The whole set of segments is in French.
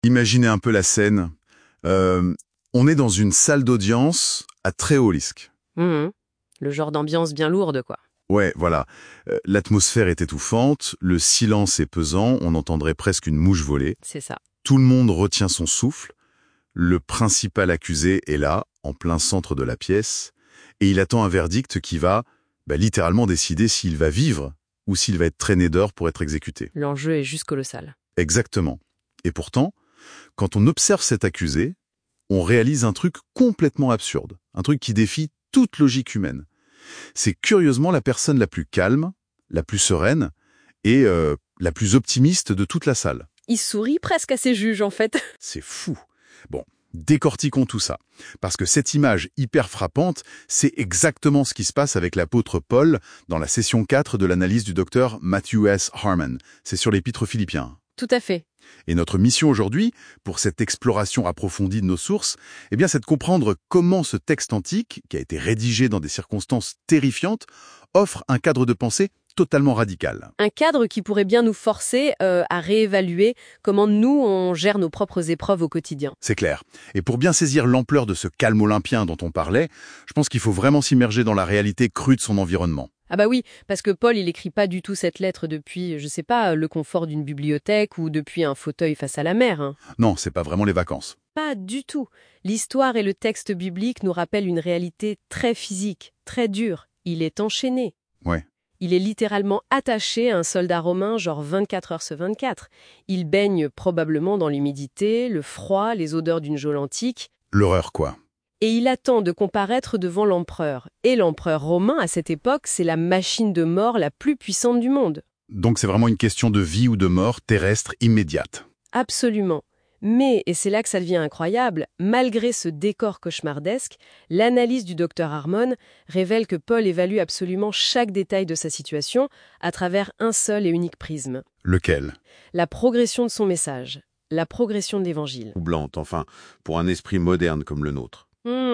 Imaginez un peu la scène. Euh, on est dans une salle d'audience à très haut risque. Mhm. Le genre d'ambiance bien lourde, quoi. Ouais, voilà. L'atmosphère est étouffante, le silence est pesant, on entendrait presque une mouche voler. C'est ça. Tout le monde retient son souffle. Le principal accusé est là, en plein centre de la pièce, et il attend un verdict qui va littéralement décider s'il va vivre ou s'il va être traîné dehors pour être exécuté. L'enjeu est juste colossal. Exactement. Et pourtant, quand on observe cet accusé, on réalise un truc complètement absurde, un truc qui défie toute logique humaine. C'est curieusement la personne la plus calme, la plus sereine et la plus optimiste de toute la salle. Il sourit presque à ses juges, en fait. C'est fou. Bon, décortiquons tout ça. Parce que cette image hyper frappante, c'est exactement ce qui se passe avec l'apôtre Paul dans la session 4 de l'analyse du docteur Matthew S. Harmon. C'est sur l'épître aux Philippiens. Tout à fait. Et notre mission aujourd'hui, pour cette exploration approfondie de nos sources, c'est de comprendre comment ce texte antique, qui a été rédigé dans des circonstances terrifiantes, offre un cadre de pensée totalement radical. Un cadre qui pourrait bien nous forcer à réévaluer comment nous, on gère nos propres épreuves au quotidien. C'est clair. Et pour bien saisir l'ampleur de ce calme olympien dont on parlait, je pense qu'il faut vraiment s'immerger dans la réalité crue de son environnement. Ah bah oui, parce que Paul, il écrit pas du tout cette lettre depuis, je sais pas, le confort d'une bibliothèque ou depuis un fauteuil face à la mer. Hein. Non, c'est pas vraiment les vacances. Pas du tout. L'histoire et le texte biblique nous rappellent une réalité très physique, très dure. Il est enchaîné. Ouais. Il est littéralement attaché à un soldat romain genre 24 heures sur 24. Il baigne probablement dans l'humidité, le froid, les odeurs d'une geôle antique. L'horreur, quoi. Et il attend de comparaître devant l'empereur. Et l'empereur romain, à cette époque, c'est la machine de mort la plus puissante du monde. Donc c'est vraiment une question de vie ou de mort terrestre immédiate. Absolument. Mais, et c'est là que ça devient incroyable, malgré ce décor cauchemardesque, l'analyse du docteur Harmon révèle que Paul évalue absolument chaque détail de sa situation à travers un seul et unique prisme. Lequel ? La progression de son message, la progression de l'évangile. Troublante, enfin, pour un esprit moderne comme le nôtre.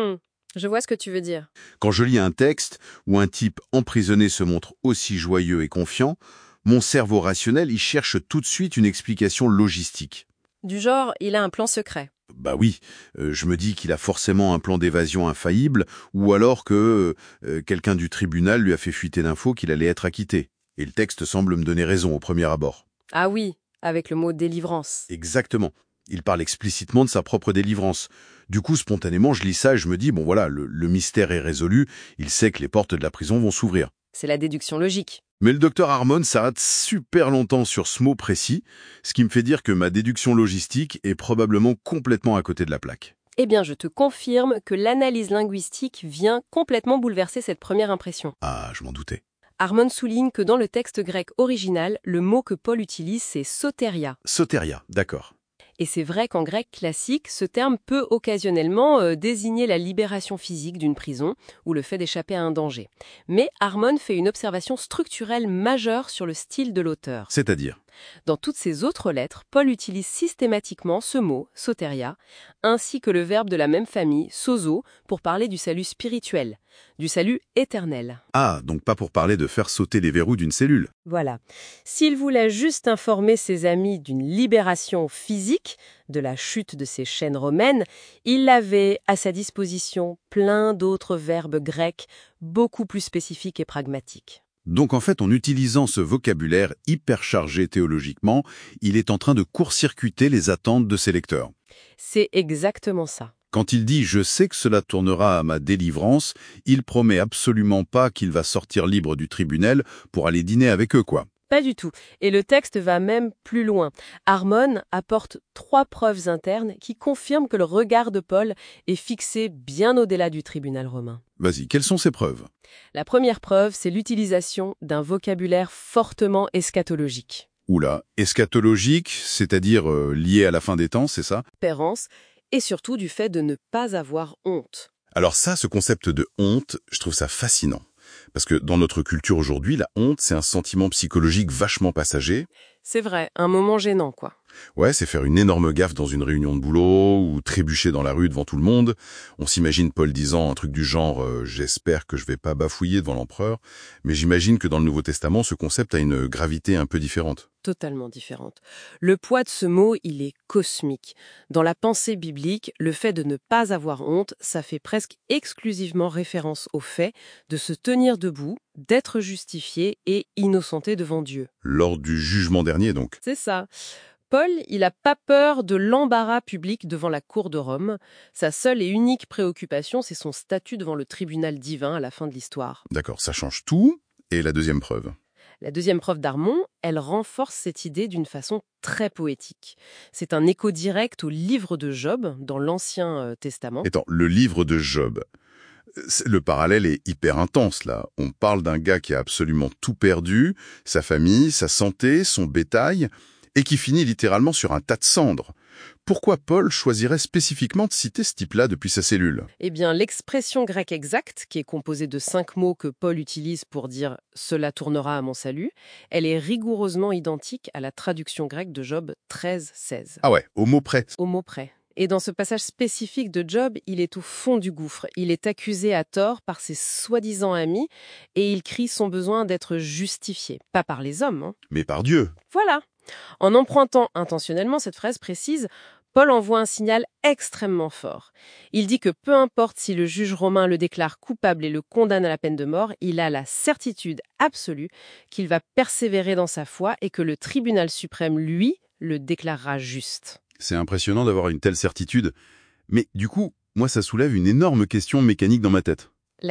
Je vois ce que tu veux dire. Quand je lis un texte où un type emprisonné se montre aussi joyeux et confiant, mon cerveau rationnel y cherche tout de suite une explication logistique. Du genre, il a un plan secret. Bah oui, je me dis qu'il a forcément un plan d'évasion infaillible, ou alors que quelqu'un du tribunal lui a fait fuiter l'info qu'il allait être acquitté. Et le texte semble me donner raison au premier abord. Ah oui, avec le mot délivrance. Exactement. Il parle explicitement de sa propre délivrance. Du coup, spontanément, je lis ça et je me dis, bon voilà, le mystère est résolu, il sait que les portes de la prison vont s'ouvrir. C'est la déduction logique. Mais le docteur Harmon s'arrête super longtemps sur ce mot précis, ce qui me fait dire que ma déduction logistique est probablement complètement à côté de la plaque. Eh bien, je te confirme que l'analyse linguistique vient complètement bouleverser cette première impression. Ah, je m'en doutais. Harmon souligne que dans le texte grec original, le mot que Paul utilise, c'est soteria. Soteria, d'accord. Et c'est vrai qu'en grec classique, ce terme peut occasionnellement désigner la libération physique d'une prison ou le fait d'échapper à un danger. Mais Harmon fait une observation structurelle majeure sur le style de l'auteur. C'est-à-dire ? Dans toutes ses autres lettres, Paul utilise systématiquement ce mot, soteria, ainsi que le verbe de la même famille, sozo, pour parler du salut spirituel, du salut éternel. Ah, donc pas pour parler de faire sauter les verrous d'une cellule. Voilà. S'il voulait juste informer ses amis d'une libération physique, de la chute de ces chaînes romaines, il avait à sa disposition plein d'autres verbes grecs beaucoup plus spécifiques et pragmatiques. Donc en fait, en utilisant ce vocabulaire hyper chargé théologiquement, il est en train de court-circuiter les attentes de ses lecteurs. C'est exactement ça. Quand il dit « je sais que cela tournera à ma délivrance », il promet absolument pas qu'il va sortir libre du tribunal pour aller dîner avec eux, quoi. Pas du tout. Et le texte va même plus loin. Harmon apporte 3 preuves internes qui confirment que le regard de Paul est fixé bien au-delà du tribunal romain. Vas-y, quelles sont ces preuves ? La première preuve, c'est l'utilisation d'un vocabulaire fortement eschatologique. Oula, eschatologique, c'est-à-dire lié à la fin des temps, c'est ça ? Espérance, et surtout du fait de ne pas avoir honte. Alors ça, ce concept de honte, je trouve ça fascinant. Parce que dans notre culture aujourd'hui, la honte, c'est un sentiment psychologique vachement passager. C'est vrai, un moment gênant, quoi. Ouais, c'est faire une énorme gaffe dans une réunion de boulot ou trébucher dans la rue devant tout le monde. On s'imagine Paul disant un truc du genre j'espère que je vais pas bafouiller devant l'empereur », mais j'imagine que dans le Nouveau Testament, ce concept a une gravité un peu différente. Totalement différente. Le poids de ce mot, il est cosmique. Dans la pensée biblique, le fait de ne pas avoir honte, ça fait presque exclusivement référence au fait de se tenir debout, d'être justifié et innocenté devant Dieu. Lors du jugement dernier, donc. C'est ça. Paul, il n'a pas peur de l'embarras public devant la cour de Rome. Sa seule et unique préoccupation, c'est son statut devant le tribunal divin à la fin de l'histoire. D'accord, ça change tout. Et la deuxième preuve? La deuxième preuve d'Armon, elle renforce cette idée d'une façon très poétique. C'est un écho direct au livre de Job dans l'Ancien Testament. Attends, le livre de Job. Le parallèle est hyper intense, là. On parle d'un gars qui a absolument tout perdu, sa famille, sa santé, son bétail, et qui finit littéralement sur un tas de cendres. Pourquoi Paul choisirait spécifiquement de citer ce type-là depuis sa cellule? Eh bien, l'expression grecque exacte, qui est composée de 5 mots que Paul utilise pour dire « cela tournera à mon salut », elle est rigoureusement identique à la traduction grecque de Job 13-16. Ah ouais, au mot près. Au mot près. Et dans ce passage spécifique de Job, il est au fond du gouffre. Il est accusé à tort par ses soi-disant amis et il crie son besoin d'être justifié. Pas par les hommes, hein. Mais par Dieu. Voilà. En empruntant intentionnellement cette phrase précise, Paul envoie un signal extrêmement fort. Il dit que peu importe si le juge romain le déclare coupable et le condamne à la peine de mort, il a la certitude absolue qu'il va persévérer dans sa foi et que le tribunal suprême, lui, le déclarera juste. C'est impressionnant d'avoir une telle certitude. Mais du coup, moi, ça soulève une énorme question mécanique dans ma tête. Laquelle ?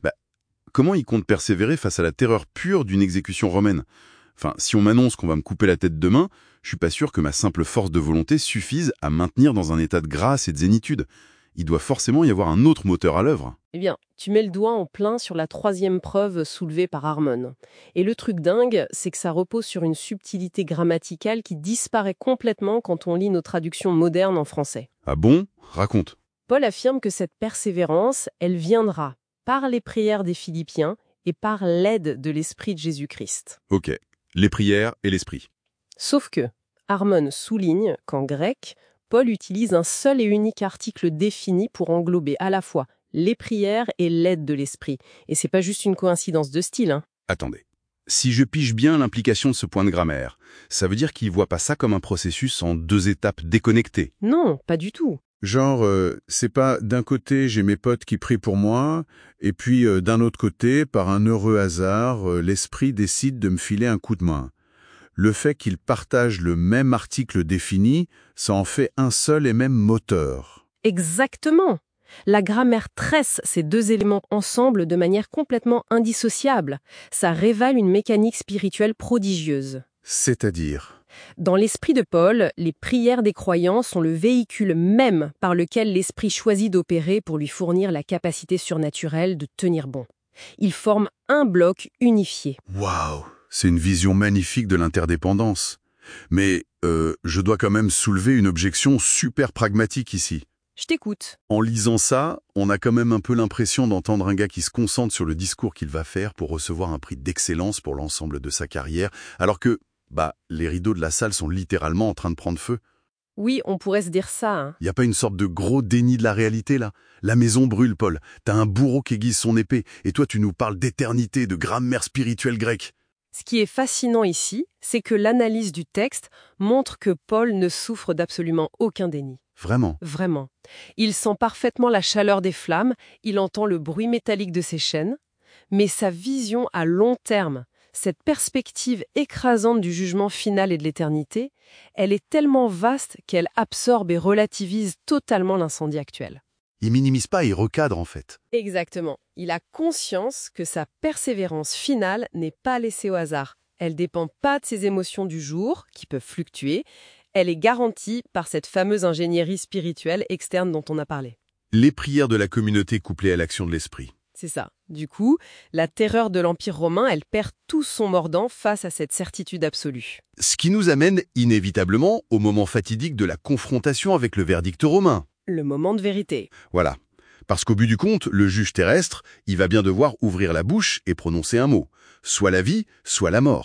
Comment il compte persévérer face à la terreur pure d'une exécution romaine ? Enfin, si on m'annonce qu'on va me couper la tête demain, je suis pas sûr que ma simple force de volonté suffise à maintenir dans un état de grâce et de zénitude. Il doit forcément y avoir un autre moteur à l'œuvre. Eh bien, tu mets le doigt en plein sur la troisième preuve soulevée par Armon. Et le truc dingue, c'est que ça repose sur une subtilité grammaticale qui disparaît complètement quand on lit nos traductions modernes en français. Ah bon ? Raconte. Paul affirme que cette persévérance, elle viendra par les prières des Philippiens et par l'aide de l'Esprit de Jésus-Christ. Ok. Les prières et l'esprit. Sauf que Armon souligne qu'en grec, Paul utilise un seul et unique article défini pour englober à la fois les prières et l'aide de l'esprit. Et c'est pas juste une coïncidence de style, hein. Attendez. Si je pige bien l'implication de ce point de grammaire, ça veut dire qu'il voit pas ça comme un processus en 2 étapes déconnectées. Non, pas du tout. Genre, c'est pas d'un côté j'ai mes potes qui prient pour moi, et puis d'un autre côté, par un heureux hasard, l'esprit décide de me filer un coup de main. Le fait qu'ils partagent le même article défini, ça en fait un seul et même moteur. Exactement. La grammaire tresse ces 2 éléments ensemble de manière complètement indissociable. Ça révèle une mécanique spirituelle prodigieuse. C'est-à-dire? Dans l'esprit de Paul, les prières des croyants sont le véhicule même par lequel l'esprit choisit d'opérer pour lui fournir la capacité surnaturelle de tenir bon. Ils forment un bloc unifié. Waouh! C'est une vision magnifique de l'interdépendance. Mais je dois quand même soulever une objection super pragmatique ici. Je t'écoute. En lisant ça, on a quand même un peu l'impression d'entendre un gars qui se concentre sur le discours qu'il va faire pour recevoir un prix d'excellence pour l'ensemble de sa carrière, alors que, les rideaux de la salle sont littéralement en train de prendre feu. Oui, on pourrait se dire ça, hein. Y a pas une sorte de gros déni de la réalité, là? La maison brûle, Paul. T'as un bourreau qui aiguise son épée, et toi tu nous parles d'éternité, de grammaire spirituelle grecque. Ce qui est fascinant ici, c'est que l'analyse du texte montre que Paul ne souffre d'absolument aucun déni. Vraiment. Vraiment. Il sent parfaitement la chaleur des flammes, il entend le bruit métallique de ses chaînes, mais sa vision à long terme, cette perspective écrasante du jugement final et de l'éternité, elle est tellement vaste qu'elle absorbe et relativise totalement l'incendie actuel. Il minimise pas, il recadre en fait. Exactement. Il a conscience que sa persévérance finale n'est pas laissée au hasard. Elle ne dépend pas de ses émotions du jour, qui peuvent fluctuer. Elle est garantie par cette fameuse ingénierie spirituelle externe dont on a parlé. Les prières de la communauté couplées à l'action de l'esprit. C'est ça. Du coup, la terreur de l'Empire romain, elle perd tout son mordant face à cette certitude absolue. Ce qui nous amène inévitablement au moment fatidique de la confrontation avec le verdict romain. Le moment de vérité. Voilà. Parce qu'au bout du compte, le juge terrestre, il va bien devoir ouvrir la bouche et prononcer un mot. Soit la vie, soit la mort.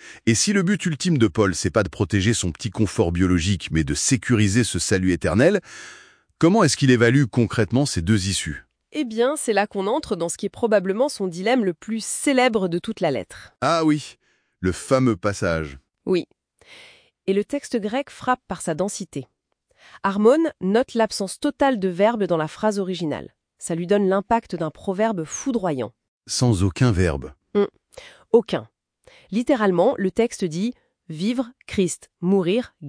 Et si le but ultime de Paul, c'est pas de protéger son petit confort biologique, mais de sécuriser ce salut éternel, comment est-ce qu'il évalue concrètement ces deux issues? Eh bien, c'est là qu'on entre dans ce qui est probablement son dilemme le plus célèbre de toute la lettre. Ah oui, le fameux passage. Oui. Et le texte grec frappe par sa densité. Harmon note l'absence totale de verbe dans la phrase originale. Ça lui donne l'impact d'un proverbe foudroyant. Sans aucun verbe. Aucun. Littéralement, le texte dit « vivre, Christ, mourir, gain ».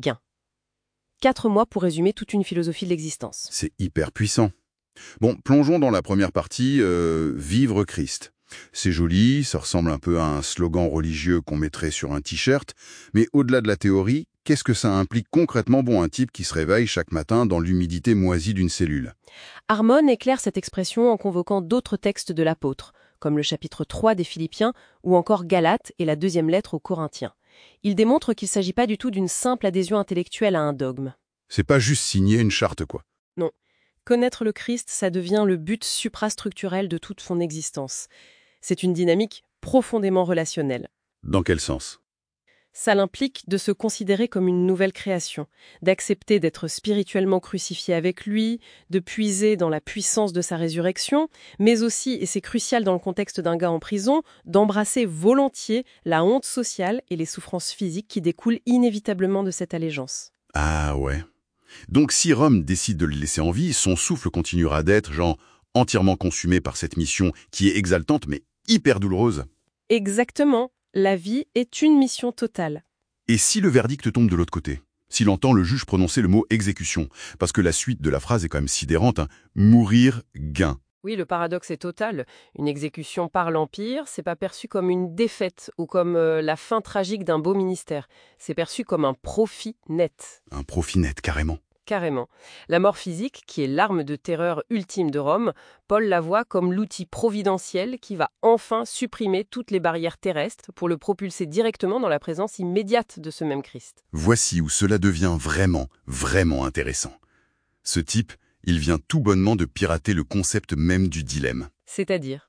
4 mots pour résumer toute une philosophie de l'existence. C'est hyper puissant. Bon, plongeons dans la première partie, vivre Christ. C'est joli, ça ressemble un peu à un slogan religieux qu'on mettrait sur un t-shirt, mais au-delà de la théorie, qu'est-ce que ça implique concrètement pour un type qui se réveille chaque matin dans l'humidité moisie d'une cellule? Harmon éclaire cette expression en convoquant d'autres textes de l'apôtre, comme le chapitre 3 des Philippiens ou encore Galates et la 2e lettre aux Corinthiens. Il démontre qu'il ne s'agit pas du tout d'une simple adhésion intellectuelle à un dogme. C'est pas juste signer une charte, quoi. Non. Connaître le Christ, ça devient le but suprastructurel de toute son existence. C'est une dynamique profondément relationnelle. Dans quel sens? Ça l'implique de se considérer comme une nouvelle création, d'accepter d'être spirituellement crucifié avec lui, de puiser dans la puissance de sa résurrection, mais aussi, et c'est crucial dans le contexte d'un gars en prison, d'embrasser volontiers la honte sociale et les souffrances physiques qui découlent inévitablement de cette allégeance. Ah ouais. Donc si Rome décide de le laisser en vie, son souffle continuera d'être, genre, entièrement consumé par cette mission qui est exaltante mais hyper douloureuse. Exactement. La vie est une mission totale. Et si le verdict tombe de l'autre côté? S'il entend le juge prononcer le mot exécution? Parce que la suite de la phrase est quand même sidérante, hein. Mourir, gain. Oui, le paradoxe est total. Une exécution par l'Empire, c'est pas perçu comme une défaite ou comme la fin tragique d'un beau ministère. C'est perçu comme un profit net. Un profit net, carrément. Carrément. La mort physique, qui est l'arme de terreur ultime de Rome, Paul la voit comme l'outil providentiel qui va enfin supprimer toutes les barrières terrestres pour le propulser directement dans la présence immédiate de ce même Christ. Voici où cela devient vraiment, vraiment intéressant. Ce type, il vient tout bonnement de pirater le concept même du dilemme. C'est-à-dire?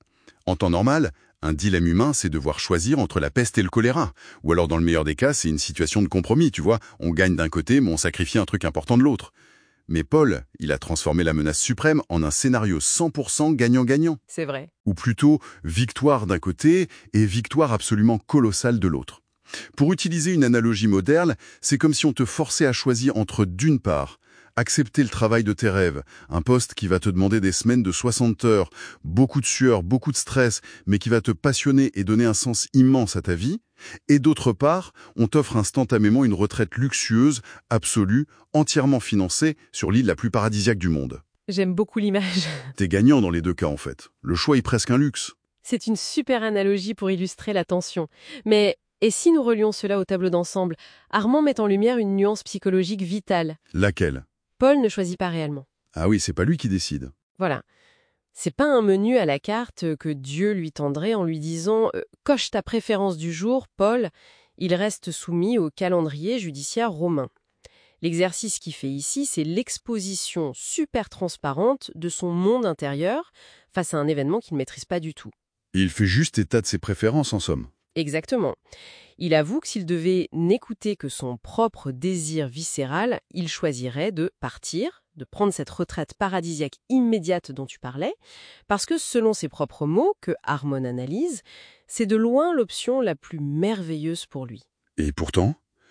En temps normal, un dilemme humain, c'est devoir choisir entre la peste et le choléra. Ou alors, dans le meilleur des cas, c'est une situation de compromis, tu vois. On gagne d'un côté, mais on sacrifie un truc important de l'autre. Mais Paul, il a transformé la menace suprême en un scénario 100% gagnant-gagnant. C'est vrai. Ou plutôt, victoire d'un côté et victoire absolument colossale de l'autre. Pour utiliser une analogie moderne, c'est comme si on te forçait à choisir entre, d'une part, accepter le travail de tes rêves, un poste qui va te demander des semaines de 60 heures, beaucoup de sueur, beaucoup de stress, mais qui va te passionner et donner un sens immense à ta vie, et d'autre part, on t'offre instantanément une retraite luxueuse, absolue, entièrement financée sur l'île la plus paradisiaque du monde. J'aime beaucoup l'image. T'es gagnant dans les deux cas en fait. Le choix est presque un luxe. C'est une super analogie pour illustrer la tension. Mais, et si nous relions cela au tableau d'ensemble, Armand met en lumière une nuance psychologique vitale. Laquelle? Paul ne choisit pas réellement. Ah oui, c'est pas lui qui décide. Voilà. C'est pas un menu à la carte que Dieu lui tendrait en lui disant « Coche ta préférence du jour, Paul ». Il reste soumis au calendrier judiciaire romain. L'exercice qu'il fait ici, c'est l'exposition super transparente de son monde intérieur face à un événement qu'il ne maîtrise pas du tout. Il fait juste état de ses préférences en somme. Exactement. Il avoue que s'il devait n'écouter que son propre désir viscéral, il choisirait de partir, de prendre cette retraite paradisiaque immédiate dont tu parlais, parce que selon ses propres mots, que Harmon analyse, c'est de loin l'option la plus merveilleuse pour lui. Et pourtant,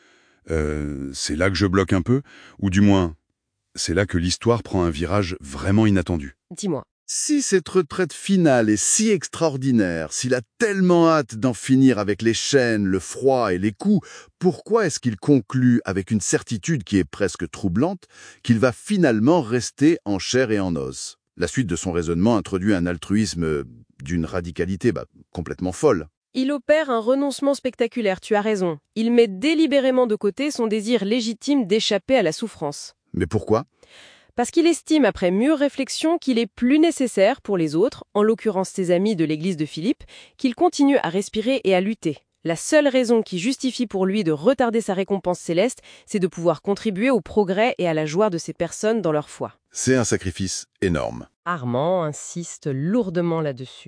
c'est là que je bloque un peu, ou du moins, c'est là que l'histoire prend un virage vraiment inattendu. Dis-moi. Si cette retraite finale est si extraordinaire, s'il a tellement hâte d'en finir avec les chaînes, le froid et les coups, pourquoi est-ce qu'il conclut avec une certitude qui est presque troublante qu'il va finalement rester en chair et en os? La suite de son raisonnement introduit un altruisme d'une radicalité complètement folle. Il opère un renoncement spectaculaire, tu as raison. Il met délibérément de côté son désir légitime d'échapper à la souffrance. Mais pourquoi? Parce qu'il estime, après mûre réflexion, qu'il est plus nécessaire pour les autres, en l'occurrence ses amis de l'église de Philippe, qu'il continue à respirer et à lutter. La seule raison qui justifie pour lui de retarder sa récompense céleste, c'est de pouvoir contribuer au progrès et à la joie de ces personnes dans leur foi. C'est un sacrifice énorme. Armand insiste lourdement là-dessus.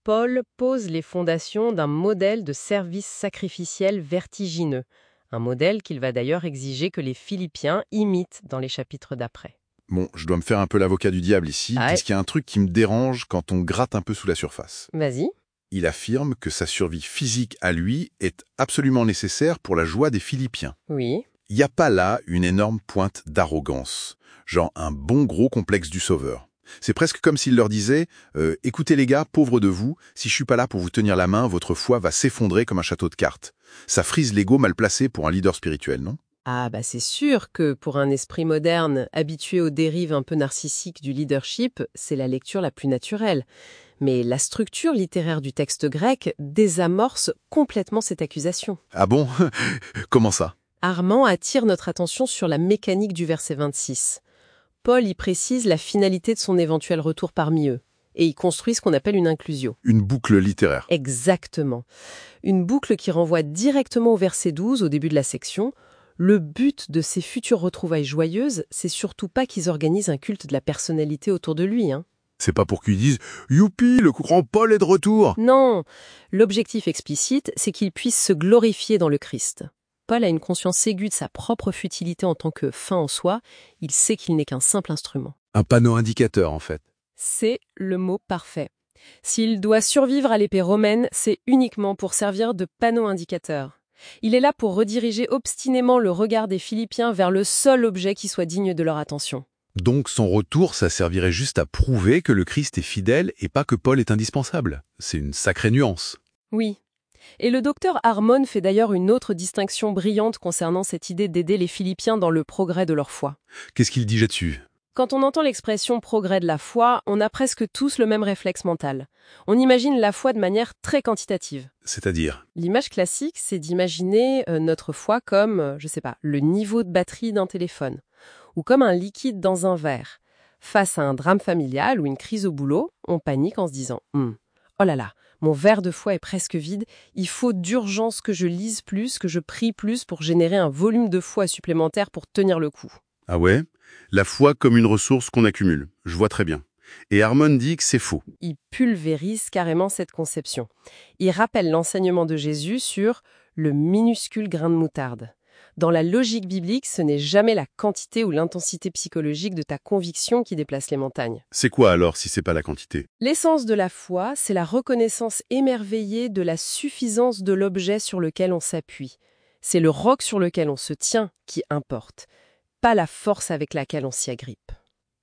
Paul pose les fondations d'un modèle de service sacrificiel vertigineux, un modèle qu'il va d'ailleurs exiger que les Philippiens imitent dans les chapitres d'après. Bon, je dois me faire un peu l'avocat du diable ici, Ah, parce qu'il y a un truc qui me dérange quand on gratte un peu sous la surface. Vas-y. Il affirme que sa survie physique à lui est absolument nécessaire pour la joie des Philippiens. Oui. Il n'y a pas là une énorme pointe d'arrogance, genre un bon gros complexe du sauveur. C'est presque comme s'il leur disait « Écoutez les gars, pauvres de vous, si je suis pas là pour vous tenir la main, votre foi va s'effondrer comme un château de cartes. » Ça frise l'ego mal placé pour un leader spirituel, non ? Ah bah c'est sûr que pour un esprit moderne, habitué aux dérives un peu narcissiques du leadership, c'est la lecture la plus naturelle. Mais la structure littéraire du texte grec désamorce complètement cette accusation. Ah bon ? Comment ça ? Armand attire notre attention sur la mécanique du verset 26. Paul y précise la finalité de son éventuel retour parmi eux, et y construit ce qu'on appelle une inclusio. Une boucle littéraire. Exactement. Une boucle qui renvoie directement au verset 12, au début de la section. Le but de ces futures retrouvailles joyeuses, c'est surtout pas qu'ils organisent un culte de la personnalité autour de lui, hein. C'est pas pour qu'ils disent « Youpi, le grand Paul est de retour !» Non, l'objectif explicite, c'est qu'ils puissent se glorifier dans le Christ. Paul a une conscience aiguë de sa propre futilité en tant que fin en soi, il sait qu'il n'est qu'un simple instrument. Un panneau indicateur, en fait. C'est le mot parfait. S'il doit survivre à l'épée romaine, c'est uniquement pour servir de panneau indicateur. Il est là pour rediriger obstinément le regard des Philippiens vers le seul objet qui soit digne de leur attention. Donc son retour, ça servirait juste à prouver que le Christ est fidèle et pas que Paul est indispensable. C'est une sacrée nuance. Oui. Et le docteur Harmon fait d'ailleurs une autre distinction brillante concernant cette idée d'aider les Philippiens dans le progrès de leur foi. Qu'est-ce qu'il dit là-dessus ? Quand on entend l'expression « progrès de la foi », on a presque tous le même réflexe mental. On imagine la foi de manière très quantitative. C'est-à-dire ? L'image classique, c'est d'imaginer notre foi comme, le niveau de batterie d'un téléphone, ou comme un liquide dans un verre. Face à un drame familial ou une crise au boulot, on panique en se disant « Oh là là, mon verre de foi est presque vide, il faut d'urgence que je lise plus, que je prie plus pour générer un volume de foi supplémentaire pour tenir le coup. » Ah ouais ? La foi comme une ressource qu'on accumule. Je vois très bien. Et Harmon dit que c'est faux. Il pulvérise carrément cette conception. Il rappelle l'enseignement de Jésus sur le minuscule grain de moutarde. Dans la logique biblique, ce n'est jamais la quantité ou l'intensité psychologique de ta conviction qui déplace les montagnes. C'est quoi alors si c'est pas la quantité ? L'essence de la foi, c'est la reconnaissance émerveillée de la suffisance de l'objet sur lequel on s'appuie. C'est le roc sur lequel on se tient qui importe, pas la force avec laquelle on s'y agrippe. Waouh !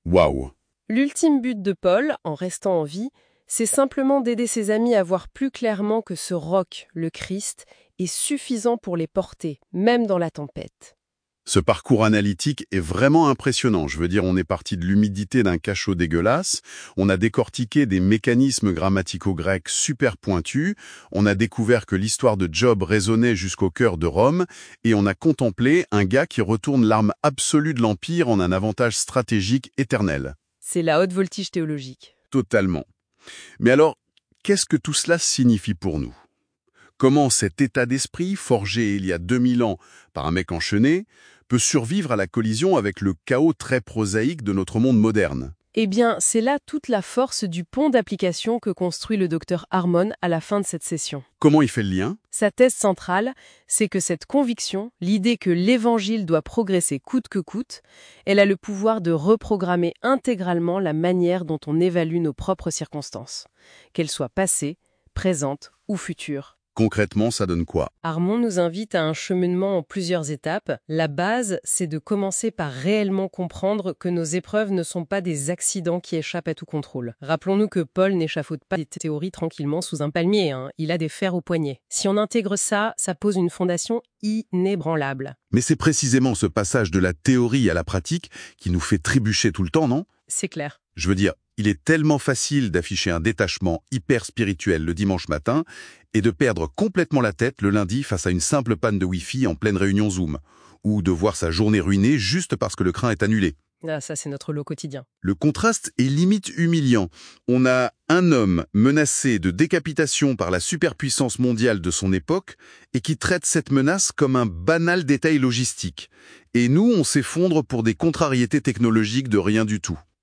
L'ultime but de Paul, en restant en vie, c'est simplement d'aider ses amis à voir plus clairement que ce roc, le Christ, est suffisant pour les porter, même dans la tempête. Ce parcours analytique est vraiment impressionnant. Je veux dire, on est parti de l'humidité d'un cachot dégueulasse, on a décortiqué des mécanismes grammaticaux-grecs super pointus, on a découvert que l'histoire de Job résonnait jusqu'au cœur de Rome, et on a contemplé un gars qui retourne l'arme absolue de l'Empire en un avantage stratégique éternel. C'est la haute voltige théologique. Totalement. Mais alors, qu'est-ce que tout cela signifie pour nous ? Comment cet état d'esprit, forgé il y a 2000 ans par un mec enchaîné, peut survivre à la collision avec le chaos très prosaïque de notre monde moderne ? Eh bien, c'est là toute la force du pont d'application que construit le docteur Harmon à la fin de cette session. Comment il fait le lien ? Sa thèse centrale, c'est que cette conviction, l'idée que l'Évangile doit progresser coûte que coûte, elle a le pouvoir de reprogrammer intégralement la manière dont on évalue nos propres circonstances, qu'elles soient passées, présentes ou futures. Concrètement, ça donne quoi ? Harmon nous invite à un cheminement en plusieurs étapes. La base, c'est de commencer par réellement comprendre que nos épreuves ne sont pas des accidents qui échappent à tout contrôle. Rappelons-nous que Paul n'échafaude pas des théories tranquillement sous un palmier, il a des fers au poignet. Si on intègre ça, ça pose une fondation inébranlable. Mais c'est précisément ce passage de la théorie à la pratique qui nous fait trébucher tout le temps, non ? C'est clair. Je veux dire, il est tellement facile d'afficher un détachement hyper spirituel le dimanche matin et de perdre complètement la tête le lundi face à une simple panne de Wi-Fi en pleine réunion Zoom, ou de voir sa journée ruinée juste parce que le train est annulé. Ah, ça, c'est notre lot quotidien. Le contraste est limite humiliant. On a un homme menacé de décapitation par la superpuissance mondiale de son époque et qui traite cette menace comme un banal détail logistique. Et nous, on s'effondre pour des contrariétés technologiques de rien du tout.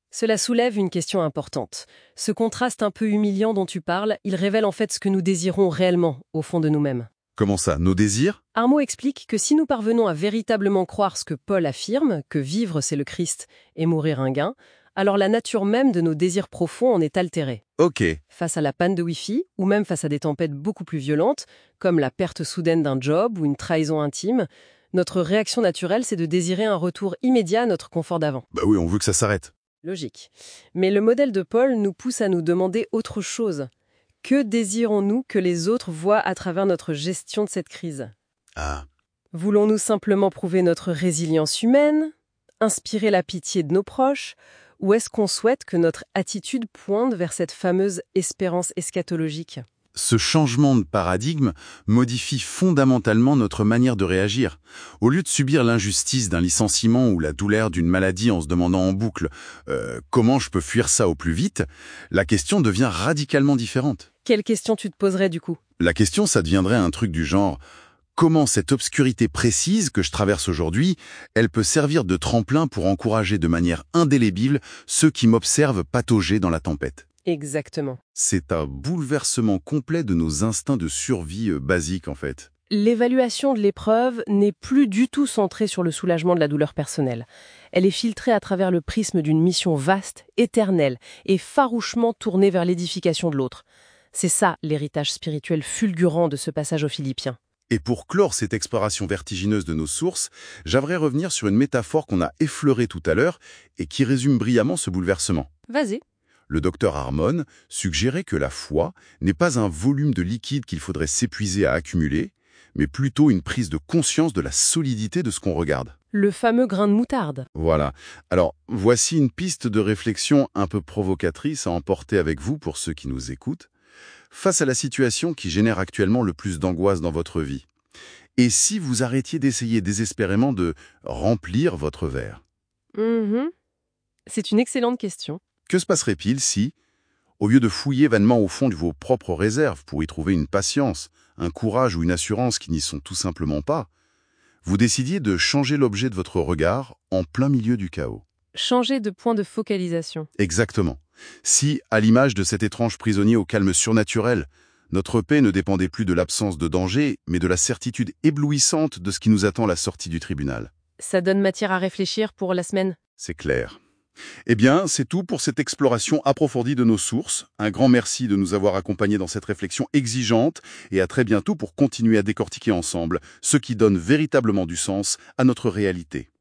Cela soulève une question importante. Ce contraste un peu humiliant dont tu parles, il révèle en fait ce que nous désirons réellement, au fond de nous-mêmes. Comment ça, nos désirs? Armo explique que si nous parvenons à véritablement croire ce que Paul affirme, que vivre c'est le Christ et mourir un gain, alors la nature même de nos désirs profonds en est altérée. Ok. Face à la panne de Wi-Fi, ou même face à des tempêtes beaucoup plus violentes, comme la perte soudaine d'un job ou une trahison intime, notre réaction naturelle, c'est de désirer un retour immédiat à notre confort d'avant. Bah oui, on veut que ça s'arrête. Logique. Mais le modèle de Paul nous pousse à nous demander autre chose. Que désirons-nous que les autres voient à travers notre gestion de cette crise? Ah. Voulons-nous simplement prouver notre résilience humaine, inspirer la pitié de nos proches, ou est-ce qu'on souhaite que notre attitude pointe vers cette fameuse espérance eschatologique? Ce changement de paradigme modifie fondamentalement notre manière de réagir. Au lieu de subir l'injustice d'un licenciement ou la douleur d'une maladie en se demandant en boucle comment je peux fuir ça au plus vite, la question devient radicalement différente. Quelle question tu te poserais du coup? La question, ça deviendrait un truc du genre comment cette obscurité précise que je traverse aujourd'hui, elle peut servir de tremplin pour encourager de manière indélébile ceux qui m'observent patauger dans la tempête. Exactement. C'est un bouleversement complet de nos instincts de survie basiques, en fait. L'évaluation de l'épreuve n'est plus du tout centrée sur le soulagement de la douleur personnelle. Elle est filtrée à travers le prisme d'une mission vaste, éternelle et farouchement tournée vers l'édification de l'autre. C'est ça l'héritage spirituel fulgurant de ce passage aux Philippiens. Et pour clore cette exploration vertigineuse de nos sources, j'aimerais revenir sur une métaphore qu'on a effleurée tout à l'heure et qui résume brillamment ce bouleversement. Vas-y. Le docteur Harmon suggérait que la foi n'est pas un volume de liquide qu'il faudrait s'épuiser à accumuler, mais plutôt une prise de conscience de la solidité de ce qu'on regarde. Le fameux grain de moutarde. Voilà. Alors, voici une piste de réflexion un peu provocatrice à emporter avec vous pour ceux qui nous écoutent. Face à la situation qui génère actuellement le plus d'angoisse dans votre vie, et si vous arrêtiez d'essayer désespérément de remplir votre verre? C'est une excellente question. Que se passerait-il si, au lieu de fouiller vainement au fond de vos propres réserves pour y trouver une patience, un courage ou une assurance qui n'y sont tout simplement pas, vous décidiez de changer l'objet de votre regard en plein milieu du chaos? Changer de point de focalisation. Exactement. Si, à l'image de cet étrange prisonnier au calme surnaturel, notre paix ne dépendait plus de l'absence de danger, mais de la certitude éblouissante de ce qui nous attend à la sortie du tribunal. Ça donne matière à réfléchir pour la semaine. C'est clair. Eh bien, c'est tout pour cette exploration approfondie de nos sources. Un grand merci de nous avoir accompagnés dans cette réflexion exigeante et à très bientôt pour continuer à décortiquer ensemble ce qui donne véritablement du sens à notre réalité.